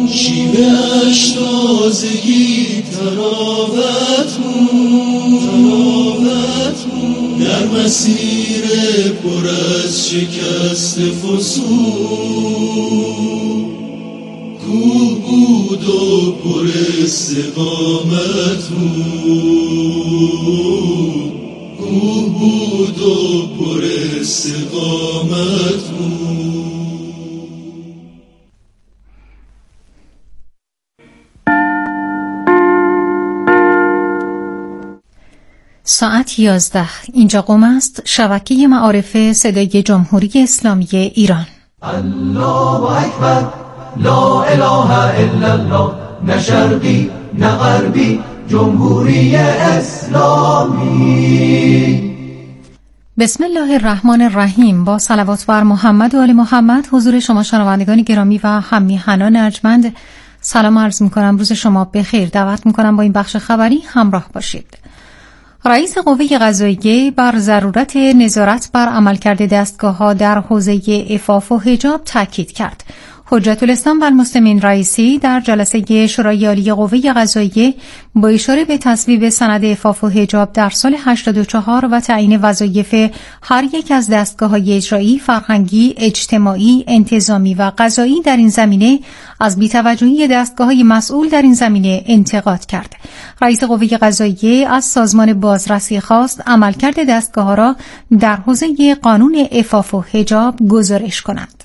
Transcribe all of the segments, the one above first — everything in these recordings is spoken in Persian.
شیوه‌اش تازگی تراوت در مسیر پر از شکست فسون، کوه بود و پر استقامت بود، کوه بود و پر استقامت بود. ساعت 11. اینجا قم است، شبکه معارف صدای جمهوری اسلامی ایران. الله اکبر، لا اله الا الله، نه شرقی نه غربی، جمهوری اسلامی. بسم الله الرحمن الرحیم. با صلوات بر محمد و آل محمد حضور شما شنوندگان گرامی و هم‌میهنان ارجمند سلام عرض می‌کنم. روز شما بخیر. دعوت می‌کنم با این بخش خبری همراه باشید. رئیس قوه قضاییه بر ضرورت نظارت بر عملکرد دستگاه‌ها در حوزه عفاف و حجاب تاکید کرد. حجت الاسلام و المسلمین رئیسی در جلسه شورای عالی قوه قضاییه با اشاره به تصویب سند عفاف و حجاب در سال 84 و تعیین وظایف هر یک از دستگاه‌های اجرایی، فرهنگی، اجتماعی، انتظامی و قضایی در این زمینه از بی‌توجهی دستگاه‌های مسئول در این زمینه انتقاد کرد. رئیس قوه قضاییه از سازمان بازرسی خواست عملکرد دستگاه‌ها را در حوزه قانون عفاف و حجاب گزارش کند.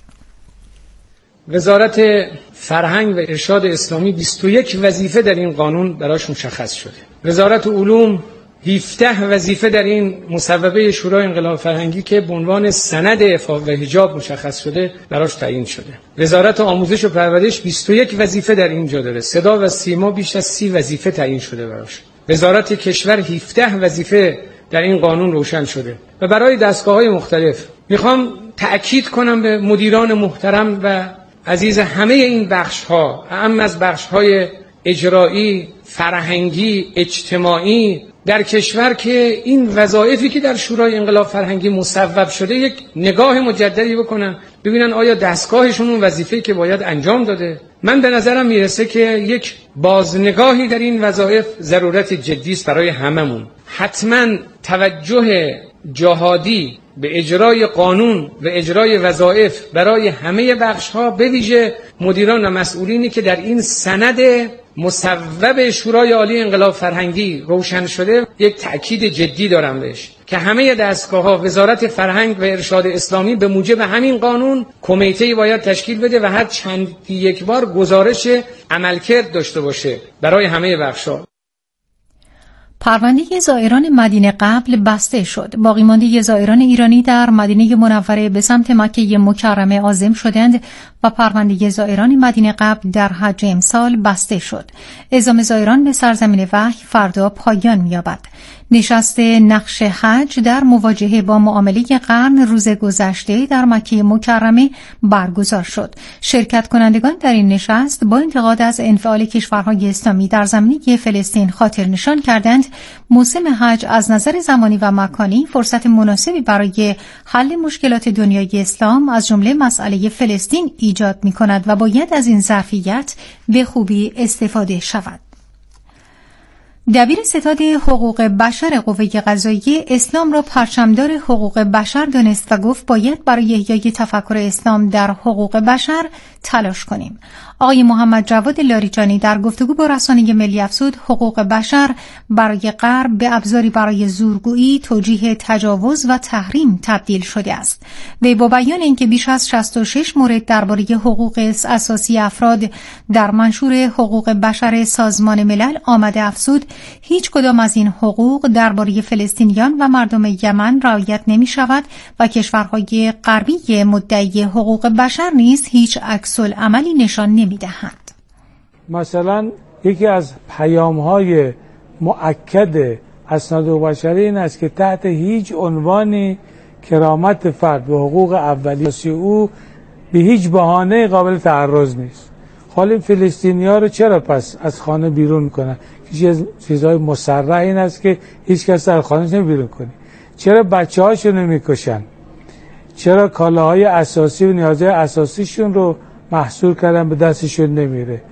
وزارت فرهنگ و ارشاد اسلامی 21 وظیفه در این قانون براش مشخص شده. وزارت علوم 17 وظیفه در این مصوبه شورای انقلاب فرهنگی که به عنوان سند عفاف و حجاب مشخص شده براش تعیین شده. وزارت آموزش و پرورش 21 وظیفه در اینجا داره. صدا و سیما بیش از 30 وظیفه تعیین شده براش. وزارت کشور 17 وظیفه در این قانون روشن شده و برای دستگاه‌های مختلف میخوام تأکید کنم به مدیران محترم و عزیز همه این بخش‌ها، اهم از بخش‌های اجرایی، فرهنگی، اجتماعی در کشور که این وظایفی که در شورای انقلاب فرهنگی مصوب شده یک نگاه مجددی بکنن، ببینن آیا دستگاهشون اون وظیفه‌ای که باید انجام داده. من به نظرم میرسه که یک بازنگاهی در این وظایف ضرورت جدی است برای هممون. حتما توجه جهادی به اجرای قانون و اجرای وظایف برای همه بخش‌ها، به ویژه مدیران و مسئولینی که در این سند مصوب شورای عالی انقلاب فرهنگی روشن شده یک تأکید جدی دارم بهش که همه دستگاه‌ها، وزارت فرهنگ و ارشاد اسلامی به موجب همین قانون کمیته‌ای باید تشکیل بده و هر چند یک بار گزارش عملکرد داشته باشه برای همه بخش‌ها. پرونده زائران مدینه قبل بسته شد. باقی مانده زائران ایرانی در مدینه منوره به سمت مکه مکرمه عازم شدند و پرونده زائران مدینه قبل در حج امسال بسته شد. اعزام زائران به سرزمین وحی فردا پایان می‌یابد. نشست نقش حج در مواجهه با معامله قرن روز گذشته در مکه مکرمه برگزار شد. شرکت کنندگان در این نشست با انتقاد از انفعال کشورهای اسلامی در زمینه فلسطین خاطر نشان کردند موسم حج از نظر زمانی و مکانی فرصت مناسبی برای حل مشکلات دنیای اسلام از جمله مسئله فلسطین ایجاد می‌کند و باید از این ظرفیت به خوبی استفاده شود. دبیر ستاد حقوق بشر قوه قضاییه اسلام را پرچمدار حقوق بشر دانست و گفت باید برای احیای تفکر اسلام در حقوق بشر تلاش کنیم. آقای محمد جواد لاریجانی در گفتگو با رسانه ملی افزود حقوق بشر برای غرب به ابزاری برای زورگویی، توجیه تجاوز و تحریم تبدیل شده است. وی با بیان اینکه بیش از 66 مورد درباره حقوق اساسی افراد در منشور حقوق بشر سازمان ملل آمده افزود هیچ کدام از این حقوق درباره فلسطینیان و مردم یمن رعایت نمی شود و کشورهای غربی مدعی حقوق بشر نیز هیچ عکس‌العملی نشان نمی دهند. مثلا یکی از پیام‌های مؤکد اسناد حقوق بشری این است که تحت هیچ عنوانی کرامت فرد و حقوق اولیه او به هیچ بهانه قابل تعرض نیست. حالا فلسطینی‌ها رو چرا پس از خانه بیرون می‌کنن؟ یکی از چیزهای مسرح این است که هیچ کس از خانه نمی‌بیرون کنه. چرا بچه‌هاشون رو می‌کشن؟ چرا کالاهای اساسی و نیازهای اساسیشون رو محصور کردن به دستشون نمیره؟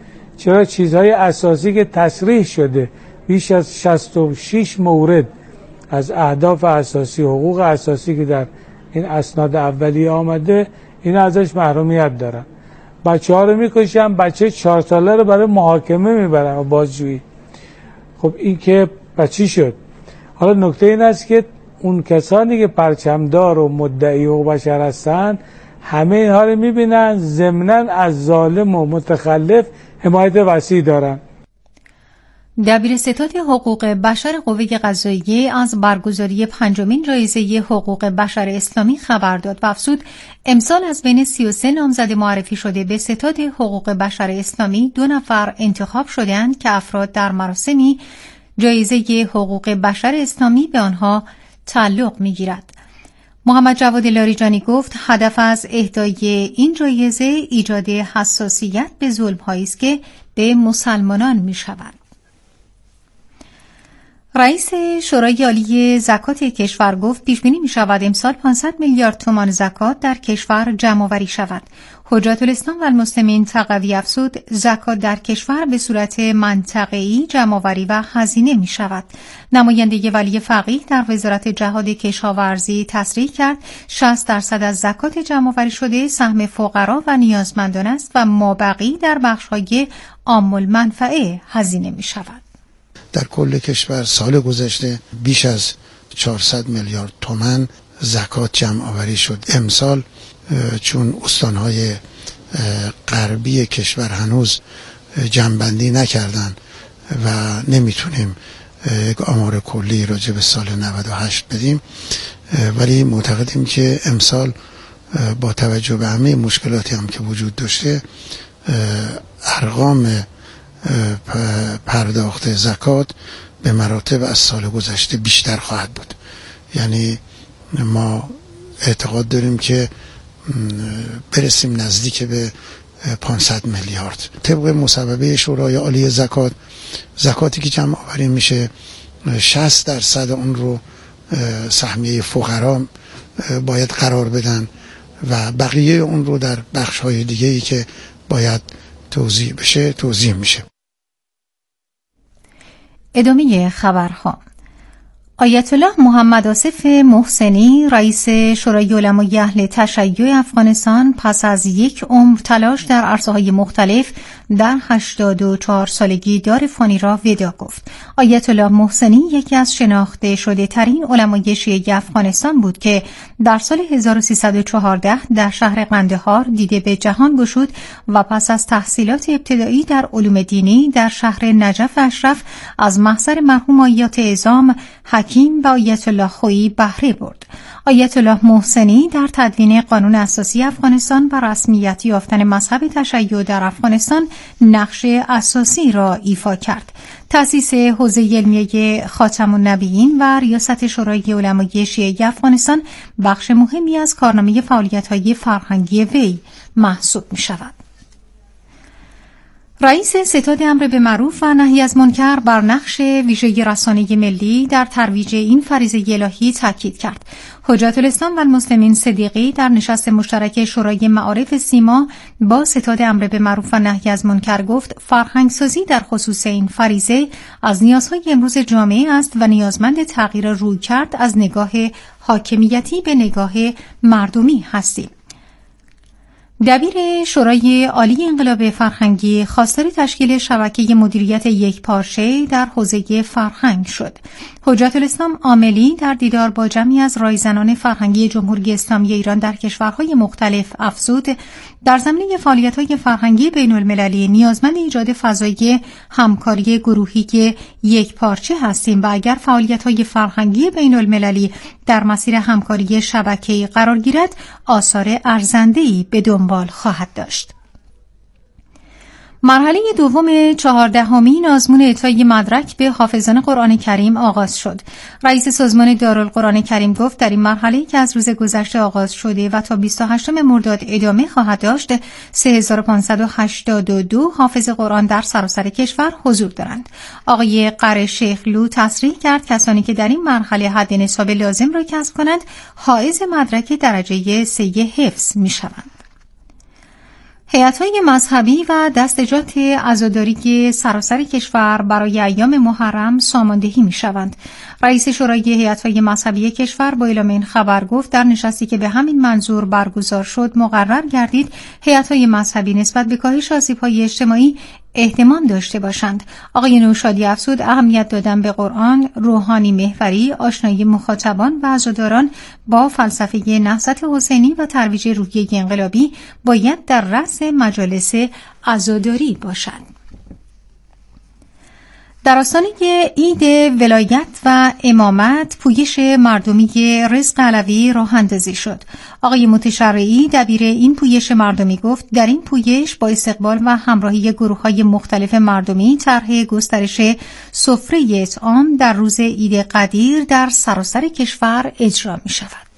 چرا چیزهای اساسی که تصریح شده بیش از 66 مورد از اهداف اساسی، حقوق اساسی که در این اسناد اولیه آمده، این ازش محرومیت دارن. بچه‌ها رو میکشن، بچه 4 ساله رو برای محاکمه میبرن و بازجویی. خب این که بچی شد. حالا نکته این است که اون کسانی که پرچمدار و مدعی حقوق بشر هستن همه اینها رو میبینن، ضمناً از ظالم و متخلف حمایت وسیع دارن. دبیر ستاد حقوق بشر قوه قضاییه از برگزاری 5مین جایزه حقوق بشر اسلامی خبر داد و افزود امسال از بین 33 نامزد معرفی شده به ستاد حقوق بشر اسلامی 2 نفر انتخاب شدند که افراد در مراسمی جایزه حقوق بشر اسلامی به آنها تعلق می‌گیرد. محمد جواد لاریجانی گفت هدف از اهدای این جایزه ایجاد حساسیت به ظلم‌هایی است که به مسلمانان می‌شود. رئیس شورای عالی زکات کشور گفت پیش‌بینی می‌شود امسال 500 میلیارد تومان زکات در کشور جمع‌آوری شود. حجت الاسلام و المسلمین تقوی افزود زکات در کشور به صورت منطقه‌ای جمع‌آوری و هزینه می‌شود. نماینده ولی فقیه در وزارت جهاد کشاورزی تصریح کرد 60% از زکات جمع‌آوری شده سهم فقرا و نیازمندان است و مابقی در بخش‌های عام المنفعه هزینه می‌شود. در کل کشور سال گذشته بیش از 400 میلیارد تومان زکات جمع آوری شد. امسال چون استانهای غربی کشور هنوز جمع‌بندی نکردن و نمیتونیم یک آمار کلی راجع به سال 98 بدیم، ولی معتقدیم که امسال با توجه به همه مشکلاتی هم که وجود داشته ارقام پرداخت زکات به مراتب از سال گذشته بیشتر خواهد بود. یعنی ما اعتقاد داریم که برسیم نزدیک به 500 میلیارد. طبق مصوبه شورای عالی زکات، زکاتی که جمع آوری میشه 60% اون رو سهمیه فقرا باید قرار بدن و بقیه اون رو در بخش‌های دیگه‌ای که باید توزیع بشه توزیع میشه. ادامه خبرها. آیت الله محمد آصف محسنی رئیس شورای علمای اهل تشیع افغانستان پس از 1 عمر تلاش در عرصه‌های مختلف در 84 سالگی دار فانی را ودا گفت. آیت الله محسنی یکی از شناخته شده ترین علمای شیعه افغانستان بود که در سال 1314 در شهر قندهار دیده به جهان گشود و پس از تحصیلات ابتدایی در علوم دینی در شهر نجف اشرف از محضر مرحوم آیات اعظام حکیم و آیت الله خویی بهره برد. آیت الله محسنی در تدوین قانون اساسی افغانستان و رسمیت یافتن مذهب تشیع در افغانستان نقش اساسی را ایفا کرد. تأسیس حوزه علمیه خاتم النبیین و ریاست شورای علمای شیعه افغانستان بخش مهمی از کارنامه فعالیت‌های فرهنگی وی محسوب می‌شود. رئیس ستاد امر به معروف و نهی از منکر بر نقش ویژه رسانه ملی در ترویج این فریضه الهی تاکید کرد. حجت الاسلام و المسلمین صدیقی در نشست مشترک شورای معارف سیما با ستاد امر به معروف و نهی از منکر گفت فرهنگسازی در خصوص این فریضه از نیازهای امروز جامعه است و نیازمند تغییر رویکرد از نگاه حاکمیتی به نگاه مردمی هستیم. دبیر شورای عالی انقلاب فرهنگی خواستار تشکیل شبکه مدیریت یکپارچه در حوزه فرهنگ شد. حجت الاسلام عاملی در دیدار با جمعی از رایزنان فرهنگی جمهوری اسلامی ایران در کشورهای مختلف افزود در زمینه فعالیت‌های فرهنگی بین‌المللی نیازمند ایجاد فضای همکاری گروهی یکپارچه هستیم و اگر فعالیت‌های فرهنگی بین‌المللی در مسیر همکاری شبکه‌ای قرار گیرد آثار ارزنده‌ای به دنبال خواهد داشت. مرحله دوم 14مین آزمون اعطای مدرک به حافظان قرآن کریم آغاز شد. رئیس سازمان دارالقرآن کریم گفت در این مرحله که از روز گذشته آغاز شده و تا 28 مرداد ادامه خواهد داشت 3582 حافظ قرآن در سراسر کشور حضور دارند. آقای قره شیخلو تصریح کرد کسانی که در این مرحله حد نصاب لازم را کسب کنند حائز مدرک درجه 3 حفظ می شوند. هیئت‌های مذهبی و دستجات عزاداری سراسر کشور برای ایام محرم ساماندهی می‌شوند. رئیس شورای هیئت‌های مذهبی کشور با اعلام این خبر گفت در نشستی که به همین منظور برگزار شد مقرر گردید هیئت‌های مذهبی نسبت به کاهش آسیب‌های اجتماعی اهتمام داشته باشند. آقای نوشادی افزود اهمیت دادن به قرآن، روحانی محوری، آشنایی مخاطبان و عزاداران با فلسفه نهضت حسینی و ترویج روحیه انقلابی باید در رأس مجالس عزاداری باشد. در آستانه عید ولایت و امامت پویش مردمی رزق علوی راه اندازی شد. آقای متشرعی دبیر این پویش مردمی گفت در این پویش با استقبال و همراهی گروه‌های مختلف مردمی طرح گسترش سفره اطعام در روز عید قدیر در سراسر کشور اجرا می‌شود.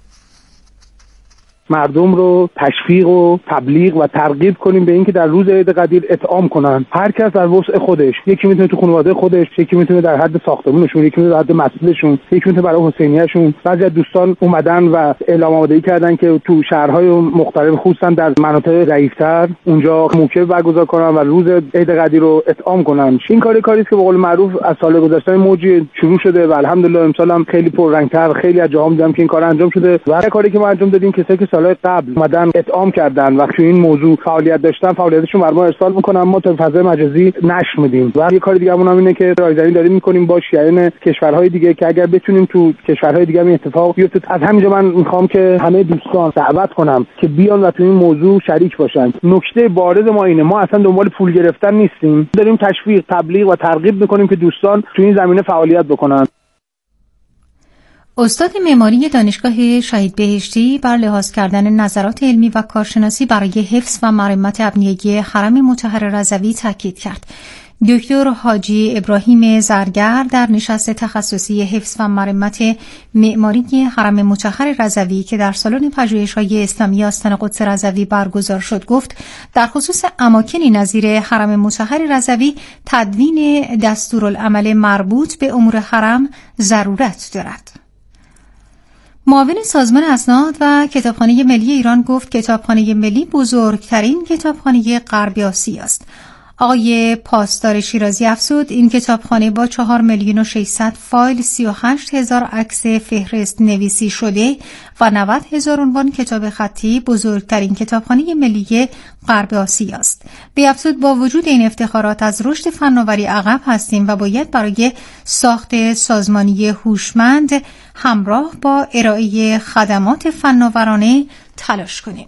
مردم رو تشویق و تبلیغ و ترغیب کنیم به اینکه در روز عید قدیر اطعام کنن. هر کس در وسع خودش، یکی میتونه تو خانواده خودش، یکی میتونه در حد ساختمونشون، یکی میتونه در حد مسجدشون، یکی میتونه برای حسینیه‌شون. بعضی از دوستان اومدن و اعلام آمادگی کردن که تو شهرهای مختلف خصوصا در مناطق ضعیف‌تر اونجا موکب برگزار کنن و روز عید قدیر رو اطعام کنن. این کاری است که به قول معروف از سال گذشته موجی شروع شده و الحمدلله امسال هم خیلی پررنگ‌تر، خیلی از جاها دیدم که این کار انجام شده و کاری که ما انجام دادیم کسایی که سال‌های قبل اومدن اطعام کردن وقتی این موضوع فعالیت داشتن فعالیتشون بر ما ارسال میکنن، ما تو فضای مجازی نشر میدیم. و یه کار دیگه همون اینه که رایزنی داریم میکنیم با شیعیان کشورهای دیگه که اگر بتونیم تو کشورهای دیگه این اتفاق بیفته. از همینجا من میخوام که همه دوستان دعوت کنم که بیان و تو این موضوع شریک باشن. نکته بارز ما اینه، ما اصلا دنبال پول گرفتن نیستیم، داریم تشویق، تبلیغ و ترغیب میکنیم که دوستان تو این زمینه فعالیت بکنن. استاد معماری دانشگاه شهید بهشتی بر لحاظ کردن نظرات علمی و کارشناسی برای حفظ و مرمت ابنیه‌ای حرم مطهر رضوی تاکید کرد. دکتر حاجی ابراهیم زرگر در نشست تخصصی حفظ و مرمت معماری حرم مطهر رضوی که در سالن پژوهش‌های اسلامی آستان قدس رضوی برگزار شد گفت در خصوص اماکنی نظیر حرم مطهر رضوی تدوین دستورالعمل مربوط به امور حرم ضرورت دارد. معاون سازمان اسناد و کتابخانه ملی ایران گفت کتابخانه ملی بزرگترین کتابخانه غرب آسیا است. آقای پاسدار شیرازی افزود این کتابخانه با 4,600,000 فایل، 38,000 عکس فهرست نویسی شده و 90,000 عنوان کتاب خطی بزرگترین کتابخانه ملی غرب آسیا است. وی افزود با وجود این افتخارات از رشد فناوری عقب هستیم و باید برای ساخت سازمانی هوشمند همراه با ارائه خدمات فناورانه تلاش کنیم.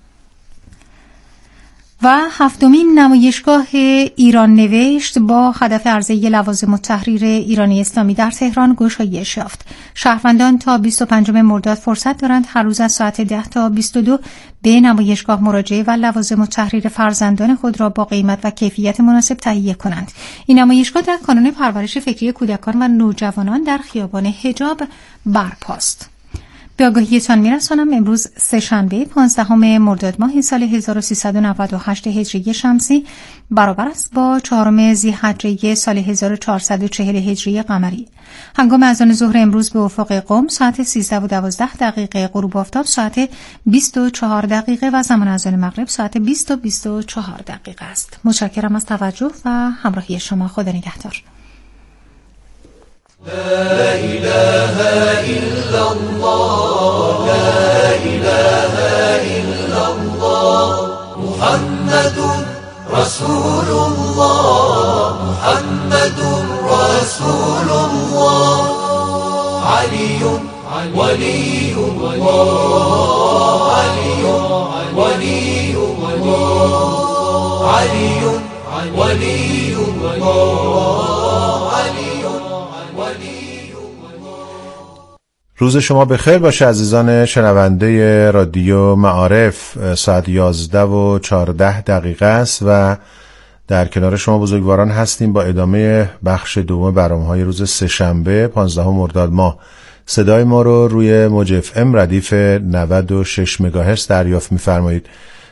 و هفتمین نمایشگاه ایران نوشت با هدف عرضه لوازم التحریر ایرانی اسلامی در تهران گشایش یافت. شهروندان تا 25 مرداد فرصت دارند هر روز از ساعت 10 تا 22 به نمایشگاه مراجعه و لوازم التحریر فرزندان خود را با قیمت و کیفیت مناسب تهیه کنند. این نمایشگاه در کانون پرورش فکری کودکان و نوجوانان در خیابان حجاب برپاست. به آگاهیتان میرسانم امروز سه‌شنبه 15 مرداد ماه سال 1398 هجری شمسی برابر است با 4 ذی‌حجه سال 1440 هجری قمری. هنگام اذان ظهر امروز به افق قم ساعت 13:12 غروب آفتاب ساعت 24 و زمان اذان مغرب ساعت 20:24 است. متشکرم از توجه و همراهی شما. خدا نگهدار. لا إله إلا الله لا إله إلا الله محمد رسول الله محمد رسول الله علي ولي الله علي ولي الله علي ولي الله علي. روز شما بخیر باشه عزیزان شنونده رادیو معارف. ساعت 11:14 است و در کنار شما بزرگواران هستیم با ادامه بخش دوم برنامه‌های روز سه‌شنبه 15 مرداد ماه. صدای ما رو روی موج اف ام ردیف 96 مگاهرتز دریافت می‌فرمایید.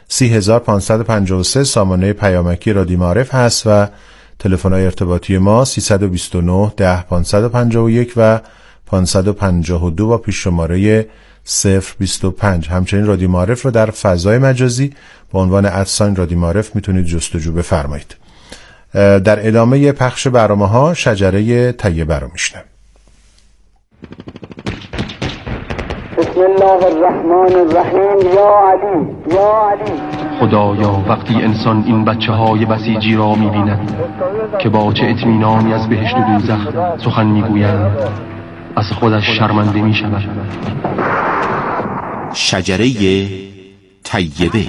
30553 سامانه پیامکی رادیو معارف هست و تلفن‌های ارتباطی ما 329 10 551 و 552 با پیش شماره 025. همچنین رادیو معارف رو در فضای مجازی با عنوان رادیو معارف میتونید جستجو بفرمایید. در ادامه پخش برنامه‌ها شجره طیبه رو میشنم. بسم الله الرحمن الرحیم. یا علی یا علی. خدایا وقتی انسان این بچه‌های بسیجی را می‌بیند که با چه اطمینانی از بهشت و دوزخ سخن می‌گویند، از خودش شرمنده می‌شود. شجره طیبه.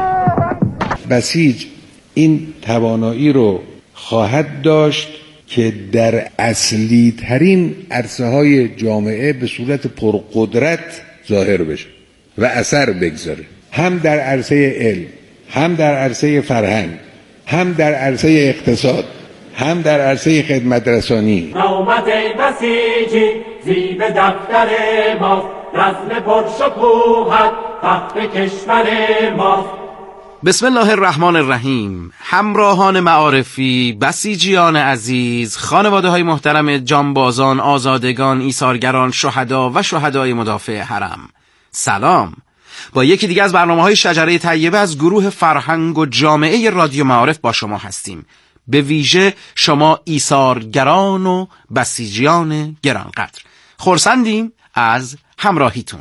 بسیج این توانایی رو خواهد داشت که در اصلی ترین عرصه های جامعه به صورت پرقدرت ظاهر بشه و اثر بگذاره، هم در عرصه علم، هم در عرصه فرهنگ، هم در عرصه اقتصاد، هم در عرصه خدمت رسانی. نومت بسیجی زیب دفتر ماست، رسم پرشکوهت تخت کشور ماست. بسم الله الرحمن الرحیم. همراهان معارفی، بسیجیان عزیز، خانواده های محترم جانبازان، آزادگان، ایثارگران، شهدا و شهدای مدافع حرم، سلام. با یکی دیگه از برنامه‌های شجره طیبه از گروه فرهنگ و جامعه رادیو معارف با شما هستیم. به ویژه شما ایثارگران و بسیجیان گرانقدر، خرسندیم از همراهیتون.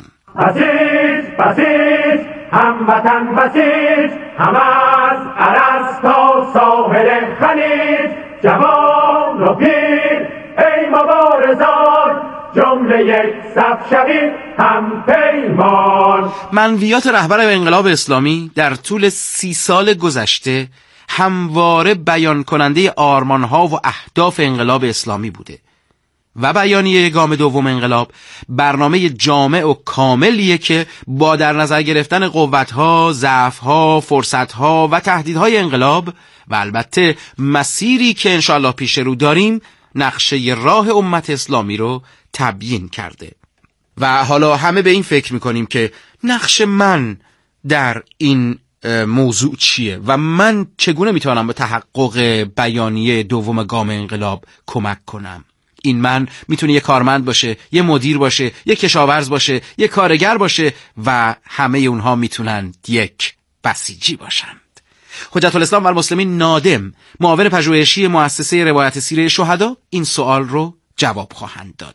بسیج هموطن بسیج، هم از عرض تا ساحل خلیج، جوان و پیر ای مبارزان، جمله یک صف شوید هم پیمان. منویات رهبر انقلاب اسلامی در طول 30 سال گذشته همواره بیان کننده آرمان‌ها و اهداف انقلاب اسلامی بوده و بیانیه گام دوم انقلاب برنامه جامع و کاملیه که با در نظر گرفتن قوت‌ها، ضعف‌ها، فرصت‌ها و تهدیدهای انقلاب و البته مسیری که انشاءالله پیش رو داریم، نقشه راه امت اسلامی رو تبیین کرده. و حالا همه به این فکر می‌کنیم که نقش من در این موضوع چیه و من چگونه میتونم به تحقق بیانیه دوم گام انقلاب کمک کنم. این من میتونه یه کارمند باشه، یه مدیر باشه، یه کشاورز باشه، یه کارگر باشه و همه اونها میتونن یک بسیجی باشند. حجت الاسلام و المسلمین نادم، معاون پژوهشی مؤسسه روایت سیره شهدا، این سوال رو جواب خواهند داد.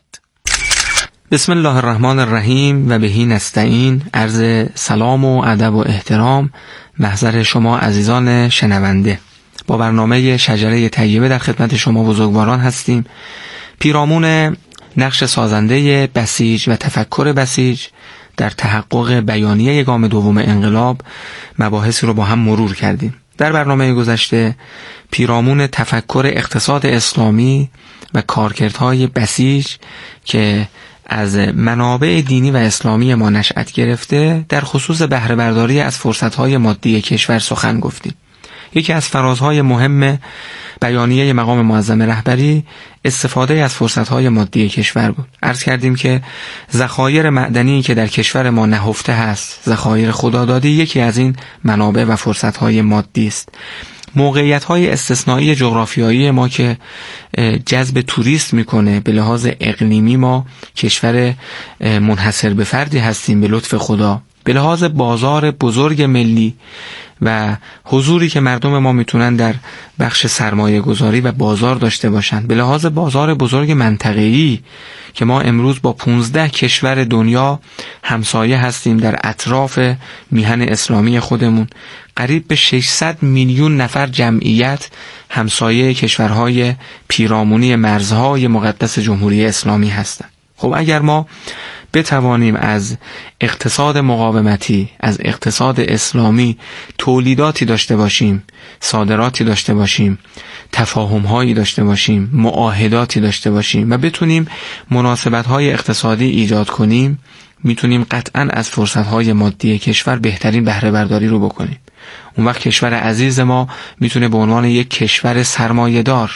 بسم الله الرحمن الرحیم و بهی نستعین. عرض سلام و ادب و احترام محضر شما عزیزان شنونده. با برنامه شجره طیبه در خدمت شما بزرگواران هستیم. پیرامون نقش سازنده بسیج و تفکر بسیج در تحقق بیانیه گام دوم انقلاب مباحثی رو با هم مرور کردیم. در برنامه گذشته پیرامون تفکر اقتصاد اسلامی و کارکردهای بسیج که از منابع دینی و اسلامی ما نشأت گرفته در خصوص بهره برداری از فرصتهای مادی کشور سخن گفتیم. یکی از فرازهای مهم بیانیه مقام معظم رهبری استفاده از فرصتهای مادی کشور بود. عرض کردیم که ذخایر معدنی که در کشور ما نهفته هست، ذخایر خدادادی، یکی از این منابع و فرصتهای مادی است. موقعیت‌های استثنایی جغرافیایی ما که جذب توریست میکنه، به لحاظ اقلیمی ما کشور منحصر به فردی هستیم به لطف خدا، به لحاظ بازار بزرگ ملی و حضوری که مردم ما میتونن در بخش سرمایه گذاری و بازار داشته باشن، به لحاظ بازار بزرگ منطقه‌ای که ما امروز با 15 کشور دنیا همسایه هستیم در اطراف میهن اسلامی خودمون، قریب به 600 میلیون نفر جمعیت همسایه کشورهای پیرامونی مرزهای مقدس جمهوری اسلامی هستند. خب اگر ما بتوانیم از اقتصاد مقاومتی، از اقتصاد اسلامی تولیداتی داشته باشیم، صادراتی داشته باشیم، تفاهم‌هایی داشته باشیم، معاهداتی داشته باشیم و بتونیم مناسبت‌های اقتصادی ایجاد کنیم، میتونیم قطعاً از فرصت‌های مادی کشور بهترین بهره برداری رو بکنیم. اون وقت کشور عزیز ما میتونه به عنوان یک کشور سرمایه‌دار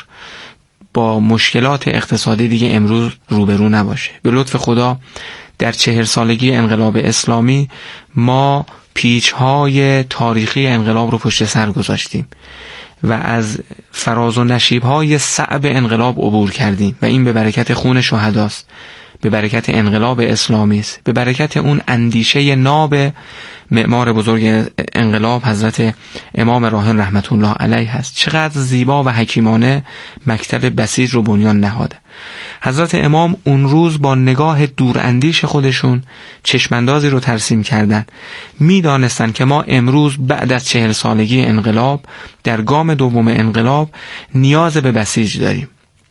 با مشکلات اقتصادی دیگه امروز روبرو نباشه. به لطف خدا در 40 سالگی انقلاب اسلامی ما پیچ‌های تاریخی انقلاب رو پشت سر گذاشتیم و از فراز و نشیب‌های صعب انقلاب عبور کردیم و این به برکت خون شهداست. به برکت انقلاب اسلامی است، به برکت اون اندیشه ناب معمار بزرگ انقلاب حضرت امام راحل رحمت الله علیه هست. چقدر زیبا و حکیمانه مکتب بسیج رو بنیان نهاده. حضرت امام اون روز با نگاه دوراندیش خودشون چشماندازی رو ترسیم کردن. میدانستن که ما امروز بعد از 40 سالگی انقلاب در گام دوم انقلاب نیاز به بسیج داریم.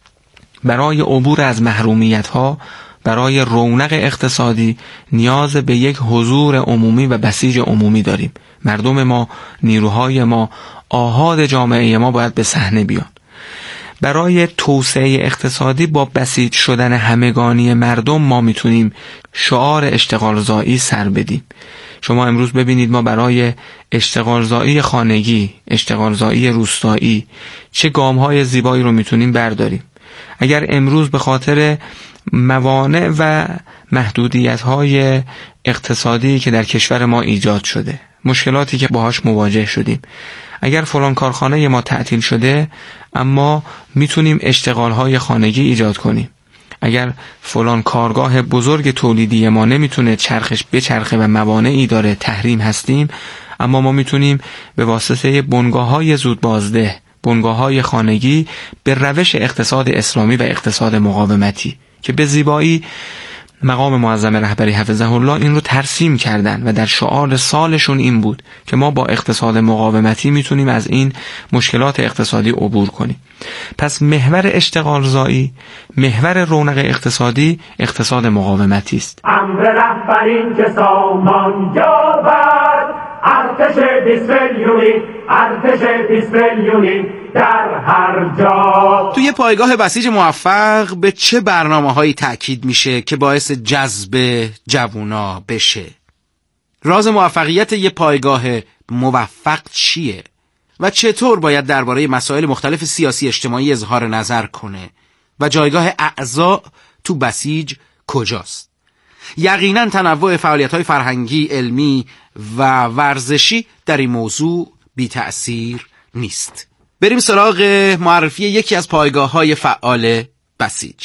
برای عبور از محرومیت ها، برای رونق اقتصادی نیاز به یک حضور عمومی و بسیج عمومی داریم. مردم ما، نیروهای ما، آحاد جامعه ما باید به صحنه بیان. برای توسعه اقتصادی با بسیج شدن همگانی مردم ما میتونیم شعار اشتغالزایی سر بدیم. شما امروز ببینید ما برای اشتغالزایی خانگی، اشتغالزایی روستایی چه گام‌های زیبایی رو میتونیم برداریم. اگر امروز به خاطر موانع و محدودیت‌های اقتصادی که در کشور ما ایجاد شده، مشکلاتی که باهاش مواجه شدیم، اگر فلان کارخانه ما تعطیل شده اما میتونیم اشتغال‌های خانگی ایجاد کنیم، اگر فلان کارگاه بزرگ تولیدی ما نمیتونه چرخش بچرخه و موانعی داره، تحریم هستیم، اما ما میتونیم به واسطه بنگاه‌های زودبازده، بنگاه‌های خانگی به روش اقتصاد اسلامی و اقتصاد مقاومتی که به زیبایی مقام معظم رهبری حفظه الله این رو ترسیم کردن و در شعار سالشون این بود که ما با اقتصاد مقاومتی میتونیم از این مشکلات اقتصادی عبور کنیم. پس محور اشتغالزایی، محور رونق اقتصادی، اقتصاد مقاومتی است. امر رهبرین که سامان یابد، ارتش 20 میلیونی، ارتش 20 میلیونی در هر جا. توی پایگاه بسیج موفق به چه برنامه‌هایی تأکید میشه که باعث جذب جوونا بشه؟ راز موفقیت یه پایگاه موفق چیه؟ و چطور باید درباره مسائل مختلف سیاسی اجتماعی اظهار نظر کنه؟ و جایگاه اعضا تو بسیج کجاست؟ یقیناً تنوع فعالیت‌های فرهنگی، علمی و ورزشی در این موضوع بی تأثیر نیست. بریم سراغ معرفی یکی از پایگاه‌های فعال بسیج.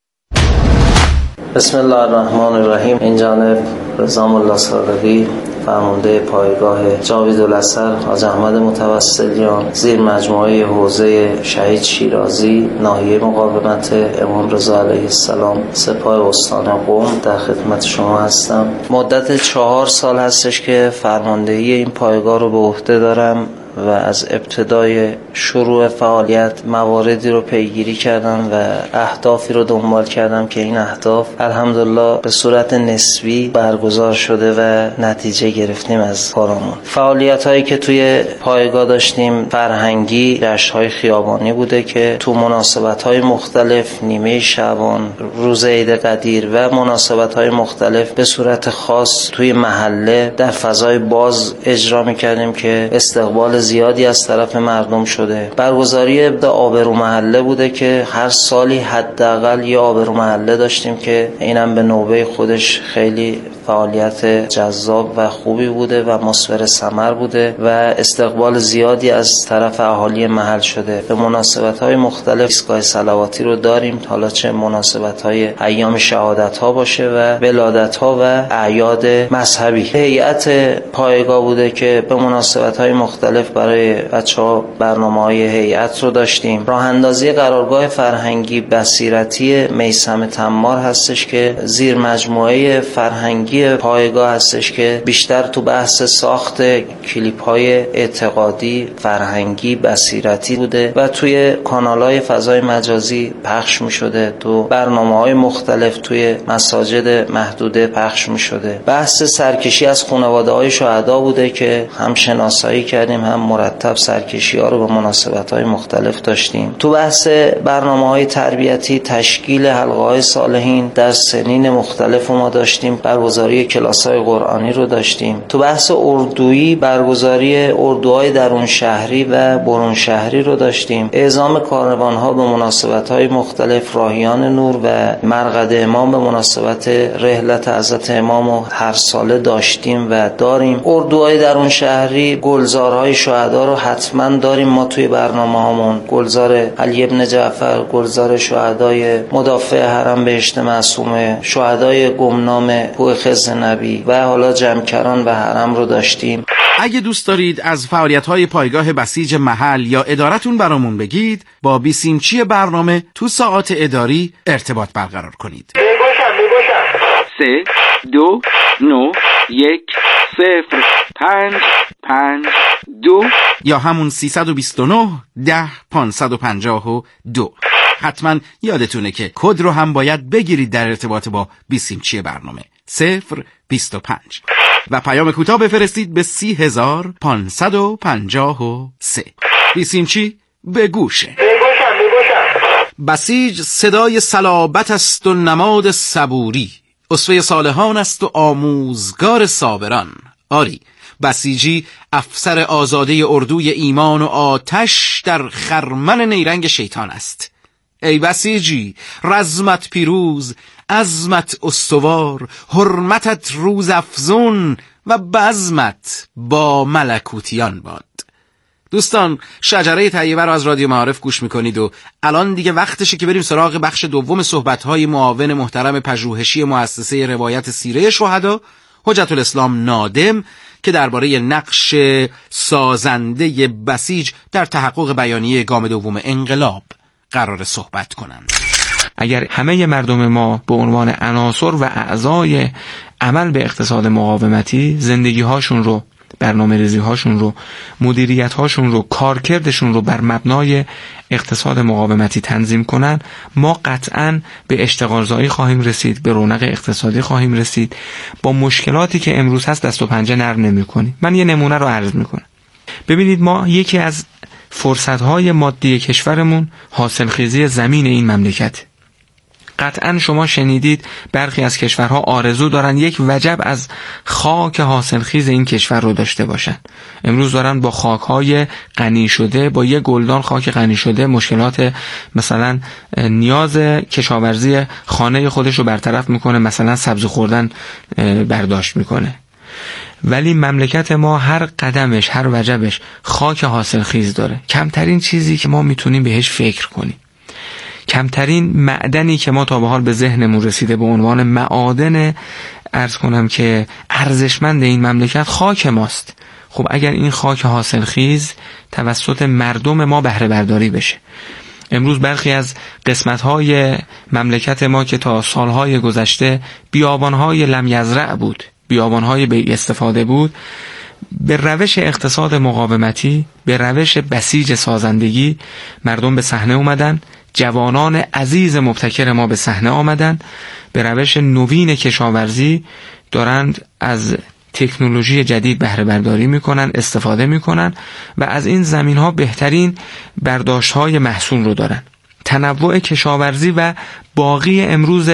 بسم الله الرحمن الرحیم. این جانب رضا ملا صادقی، فرمانده پایگاه جاویدالاثر حاج احمد متوسلیان، زیر مجموعه حوزه شهید شیرازی، ناحیه مقاومت امام رضا علیه السلام، سپاه استان قم، در خدمت شما هستم. مدت 4 سال هستش که فرماندهی این پایگاه رو به عهده دارم و از ابتدای شروع فعالیت مواردی رو پیگیری کردم و اهدافی رو دنبال کردم که این اهداف الحمدلله به صورت نسبی برگزار شده و نتیجه گرفتیم از کارامون. فعالیت هایی که توی پایگاه داشتیم فرهنگی، جشن‌های خیابانی بوده که تو مناسبت های مختلف، نیمه شعبان، روز عید قدیر و مناسبت های مختلف به صورت خاص توی محله در فضای باز اجرا می‌کردیم که استقبال زیادی از طرف مردم شده. برگزاری آبرو محله بوده که هر سالی حداقل یه آبرو محله داشتیم که اینم به نوبه خودش خیلی فعالیت جذاب و خوبی بوده و مثمر ثمر بوده و استقبال زیادی از طرف اهالی محل شده. به مناسبت‌های مختلف ایستگاه صلواتی رو داریم، حالا چه مناسبت‌های ایام شهادت‌ها باشه و ولادت‌ها و اعیاد مذهبی. هیئت پایگاه بوده که به مناسبت‌های مختلف برای بچه‌ها برنامه‌های هیئت رو داشتیم. راه اندازی قرارگاه فرهنگی بصیرتی میثم تمار هستش که زیر مجموعه فرهنگی پایگاه هستش که بیشتر تو بحث ساخت کلیپ‌های اعتقادی، فرهنگی، بصیرتی بوده و توی کانال‌های فضای مجازی پخش می‌شده. تو برنامه‌های مختلف توی مساجد محدوده پخش می‌شده. بحث سرکشی از خانواده‌های شهدا بوده که هم شناسایی کردیم، هم مرتب سرکشی‌ها رو به مناسبت‌های مختلف داشتیم. تو بحث برنامه‌های تربیتی، تشکیل حلقه‌های صالحین در سنین مختلف ما داشتیم. برگزاری برگزاری کلاس‌های قرآنی رو داشتیم. تو بحث اردویی برگزاری اردوهای درون شهری و برون شهری رو داشتیم. اعزام کاروان‌ها به مناسبت‌های مختلف، راهیان نور و مرقد امام به مناسبت رحلت حضرت امام رو هر ساله داشتیم و داریم. اردوهای درون شهری، گلزارهای شهدا رو حتما داریم ما توی برنامه‌هامون. گلزار علی ابن جعفر، گلزار شهدای مدافع حرم بهشت معصومه، شهدای گمنام کوه خضر نبی و حالا جمکران و حرم رو داشتیم. اگه دوست دارید از فعالیت‌های پایگاه بسیج محل یا ادارتون برامون بگید، با بیسیمچی برنامه تو ساعات اداری ارتباط برقرار کنید. 3 2 9 1 0 5 5 2 یا همون 329 10 552. حتما یادتونه که کد رو هم باید بگیرید در ارتباط با بیسیمچی برنامه 025 و پیام کوتاه بفرستید به 30553. بیسیمچی به گوشه. بسیج صدای صلابت است و نماد صبوری، اسوه صالحان است و آموزگار صابران. آری، بسیجی افسر آزاده اردوی ایمان و آتش در خرمن نیرنگ شیطان است. ای بسیجی، رزمت پیروز، عزمت استوار، حرمتت روز افزون و بزمت با ملکوتیان باد. دوستان، شجره طیبه رو از رادیو معارف گوش میکنید و الان دیگه وقتشه که بریم سراغ بخش دوم صحبت‌های معاون محترم پژوهشی مؤسسه روایت سیره شهدا حجت الاسلام نادم که درباره نقش سازنده بسیج در تحقق بیانیه گام دوم انقلاب قرار صحبت کنند. اگر همه مردم ما به عنوان عناصر و اعضای عمل به اقتصاد مقاومتی زندگی هاشون رو، برنامه ریزی هاشون رو، مدیریت هاشون رو، کارکردشون رو بر مبنای اقتصاد مقاومتی تنظیم کنن، ما قطعاً به اشتغالزایی خواهیم رسید، به رونق اقتصادی خواهیم رسید. با مشکلاتی که امروز هست دست و پنجه نرم نمی کنیم. من یه نمونه رو عرض می کنم. ببینید، ما یکی از فرصت‌های مادی کشورمون حاصلخیزی زمین این مملکت. قطعاً شما شنیدید برخی از کشورها آرزو دارن یک وجب از خاک حاصلخیز این کشور رو داشته باشن. امروز دارن با خاک‌های غنی شده، با یک گلدان خاک غنی شده مشکلات مثلا نیاز کشاورزی خانه خودش رو برطرف میکنه، مثلا سبزی خوردن برداشت میکنه. ولی مملکت ما هر قدمش، هر وجبش خاک حاصلخیز داره. کمترین چیزی که ما میتونیم بهش فکر کنیم، کمترین معدنی که ما تا به حال به ذهنمون رسیده به عنوان معادن عرض کنم که ارزشمند این مملکت خاک ماست. خب اگر این خاک حاصلخیز توسط مردم ما بهره برداری بشه، امروز برخی از قسمت‌های مملکت ما که تا سالهای گذشته بیابان‌های لم یزرع بود، بیابان‌های بی استفاده بود، به روش اقتصاد مقاومتی، به روش بسیج سازندگی مردم به صحنه اومدن. جوانان عزیز مبتکر ما به صحنه آمدن، به روش نوین کشاورزی دارند از تکنولوژی جدید بهره برداری میکنن، استفاده میکنن و از این زمین ها بهترین برداشت های محصول رو دارن. تنوع کشاورزی و باقی امروز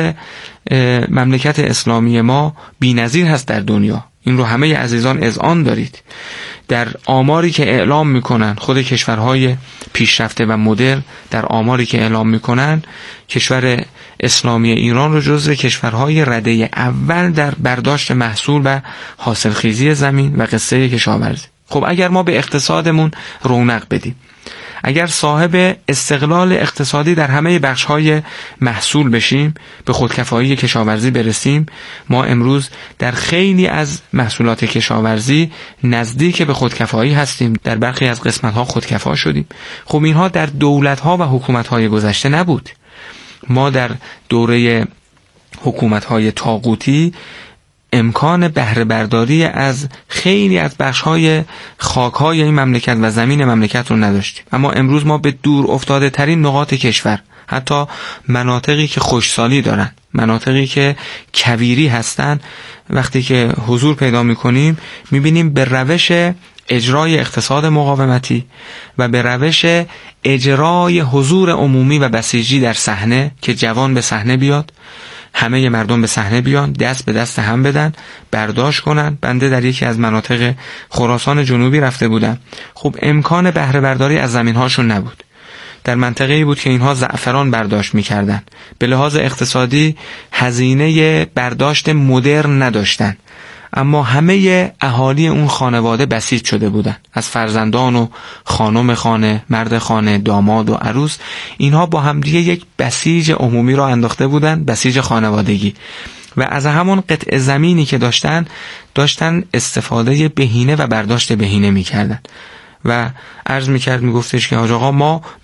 مملکت اسلامی ما بی‌نظیر هست در دنیا. این رو همه عزیزان اذعان دارید. در آماری که اعلام میکنن خود کشورهای پیشرفته و مدرن، در آماری که اعلام میکنن کشور اسلامی ایران رو جزو کشورهای رده اول در برداشت محصول و حاصلخیزی زمین و قصه کشاورزی. خب اگر ما به اقتصادمون رونق بدیم، اگر صاحب استقلال اقتصادی در همه بخش‌های محصول بشیم، به خودکفایی کشاورزی برسیم، ما امروز در خیلی از محصولات کشاورزی نزدیک به خودکفایی هستیم، در برخی از قسمت‌ها خودکفا شدیم. خب اینها در دولت‌ها و حکومت‌های گذشته نبود. ما در دوره حکومت‌های طاغوتی امکان بهره برداری از خیلی از بخش‌های خاک‌های این مملکت و زمین مملکت رو نداشتیم. اما امروز ما به دور افتاده ترین نقاط کشور، حتی مناطقی که خشکسالی دارن، مناطقی که کویری هستن، وقتی که حضور پیدا می‌کنیم می‌بینیم به روش اجرای اقتصاد مقاومتی و به روش اجرای حضور عمومی و بسیجی در صحنه که جوان به صحنه بیاد، همه مردم به صحنه بیان، دست به دست هم بدن، برداشت کنن. بنده در یکی از مناطق خراسان جنوبی رفته بودم. خب امکان بهره برداری از زمین‌هاشون نبود. در منطقه‌ای بود که اینها زعفران برداشت می‌کردن. به لحاظ اقتصادی هزینه برداشت مدرن نداشتن، اما همه اهالی اون خانواده بسیج شده بودن، از فرزندان و خانم خانه، مرد خانه، داماد و عروس. اینها با همدیگه یک بسیج عمومی را انداخته بودن، بسیج خانوادگی، و از همون قطع زمینی که داشتن استفاده بهینه و برداشت بهینه می‌کردن. و عرض می‌کرد، میگفتش که حاج آقا ما